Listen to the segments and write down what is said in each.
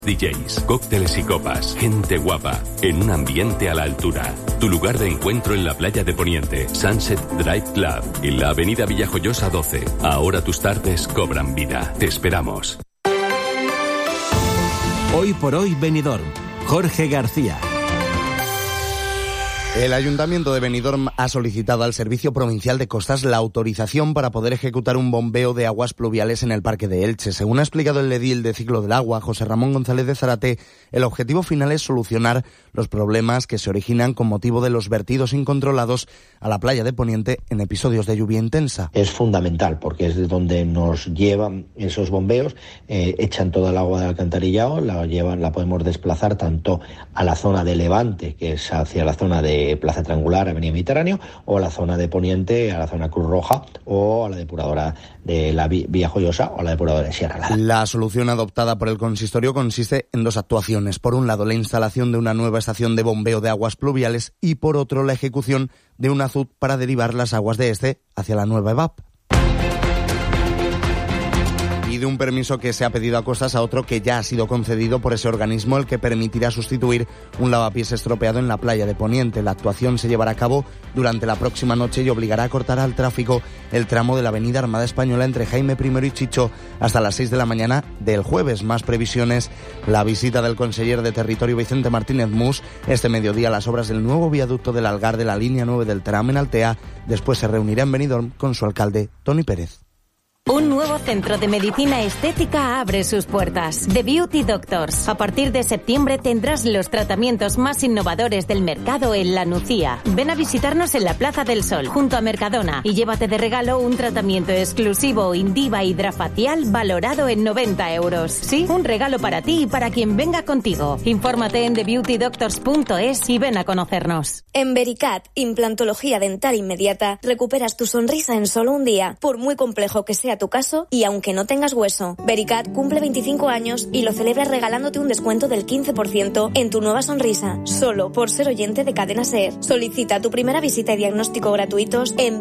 DJs, cócteles y copas, gente guapa, en un ambiente a la altura. Tu lugar de encuentro en la playa de Poniente, Sunset Drive Club, en la avenida Villajoyosa 12. Ahora tus tardes cobran vida. Te esperamos. Hoy por hoy Benidorm. Jorge García. El Ayuntamiento de Benidorm ha solicitado al Servicio Provincial de Costas la autorización para poder ejecutar un bombeo de aguas pluviales en el Parque de Elche. Según ha explicado el edil de Ciclo del Agua, José Ramón González de Zárate, el objetivo final es solucionar los problemas que se originan con motivo de los vertidos incontrolados a la playa de Poniente en episodios de lluvia intensa. Es fundamental porque es de donde nos llevan esos bombeos, echan toda el agua del alcantarillado, la podemos desplazar tanto a la zona de Levante, que es hacia la zona de Plaza Triangular, Avenida Mediterráneo, o a la zona de Poniente, a la zona Cruz Roja, o a la depuradora de la Villajoyosa o a la depuradora de Sierra Nevada. La solución adoptada por el consistorio consiste en dos actuaciones. Por un lado, la instalación de una nueva estación de bombeo de aguas pluviales y por otro, la ejecución de un azud para derivar las aguas de este hacia la nueva EVAP. Y de un permiso que se ha pedido a Costas a otro que ya ha sido concedido por ese organismo, el que permitirá sustituir un lavapiés estropeado en la playa de Poniente. La actuación se llevará a cabo durante la próxima noche y obligará a cortar al tráfico el tramo de la avenida Armada Española entre Jaime I y Chicho hasta las 6 de la mañana del jueves. Más previsiones: la visita del conseller de Territorio Vicente Martínez Mus este mediodía a las obras del nuevo viaducto del Algar de la línea 9 del tram en Altea. Después se reunirá en Benidorm con su alcalde, Toni Pérez. Un nuevo centro de medicina estética abre sus puertas. The Beauty Doctors. A partir de septiembre tendrás los tratamientos más innovadores del mercado en La Nucía. Ven a visitarnos en la Plaza del Sol, junto a Mercadona, y llévate de regalo un tratamiento exclusivo Indiva hidrafacial valorado en 90 euros. Sí, un regalo para ti y para quien venga contigo. Infórmate en thebeautydoctors.es y ven a conocernos. En Vericat, implantología dental inmediata, recuperas tu sonrisa en solo un día, por muy complejo que sea tu caso y aunque no tengas hueso. Vericat cumple 25 años y lo celebra regalándote un descuento del 15% en tu nueva sonrisa, solo por ser oyente de Cadena SER. Solicita tu primera visita y diagnóstico gratuitos en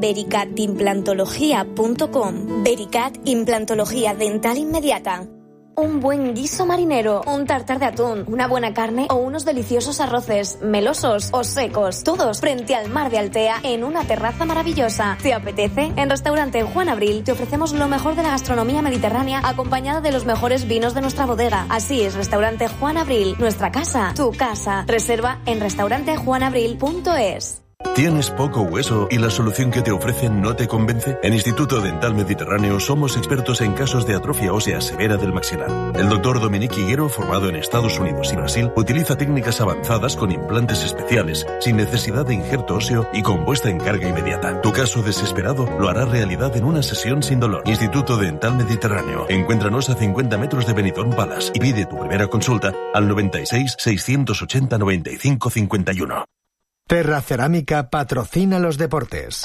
vericatimplantología.com. Vericat, implantología dental inmediata. Un buen guiso marinero, un tartar de atún, una buena carne o unos deliciosos arroces, melosos o secos, todos frente al mar de Altea en una terraza maravillosa. ¿Te apetece? En Restaurante Juan Abril te ofrecemos lo mejor de la gastronomía mediterránea acompañada de los mejores vinos de nuestra bodega. Así es, Restaurante Juan Abril, nuestra casa, tu casa. Reserva en restaurantejuanabril.es. ¿Tienes poco hueso y la solución que te ofrecen no te convence? En Instituto Dental Mediterráneo somos expertos en casos de atrofia ósea severa del maxilar. El doctor Dominique Higuero, formado en Estados Unidos y Brasil, utiliza técnicas avanzadas con implantes especiales, sin necesidad de injerto óseo y con puesta en carga inmediata. Tu caso desesperado lo hará realidad en una sesión sin dolor. Instituto Dental Mediterráneo. Encuéntranos a 50 metros de Benidorm Palace y pide tu primera consulta al 96 680 95 51. Terra Cerámica patrocina los deportes.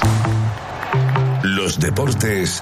Los deportes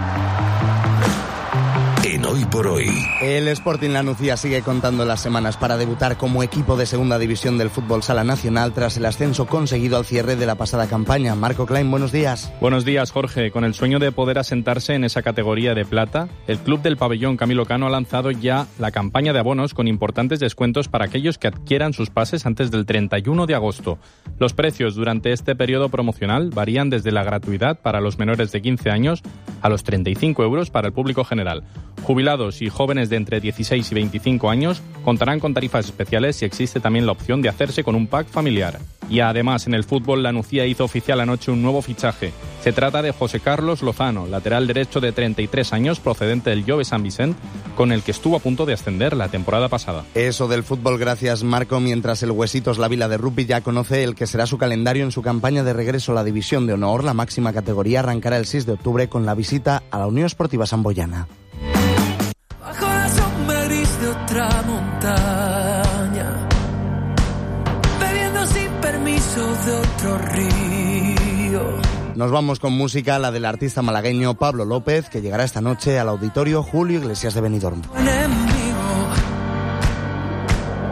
en Hoy por Hoy. El Sporting La Nucía sigue contando las semanas para debutar como equipo de segunda división del fútbol sala nacional tras el ascenso conseguido al cierre de la pasada campaña. Marco Klein, buenos días. Buenos días, Jorge. Con el sueño de poder asentarse en esa categoría de plata, el club del pabellón Camilo Cano ha lanzado ya la campaña de abonos con importantes descuentos para aquellos que adquieran sus pases antes del 31 de agosto. Los precios durante este periodo promocional varían desde la gratuidad para los menores de 15 años a los 35 euros para el público general. Jubilados y jóvenes de entre 16 y 25 años contarán con tarifas especiales y existe también la opción de hacerse con un pack familiar. Y además, en el fútbol, La Nucía hizo oficial anoche un nuevo fichaje. Se trata de José Carlos Lozano, lateral derecho de 33 años procedente del Jove Sant Vicent, con el que estuvo a punto de ascender la temporada pasada. Eso del fútbol, gracias Marco, mientras el Huesitos La Vila de Rugby ya conoce el que será su calendario en su campaña de regreso a la División de Honor. La máxima categoría arrancará el 6 de octubre con la visita a la Unión Esportiva Samboyana. Bajo la sombra gris de otra montaña, bebiendo sin permiso de otro río. Nos vamos con música, la del artista malagueño Pablo López, que llegará esta noche al Auditorio Julio Iglesias de Benidorm.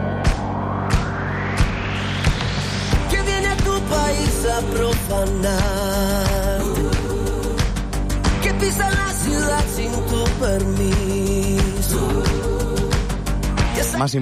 Que viene a tu país a profanar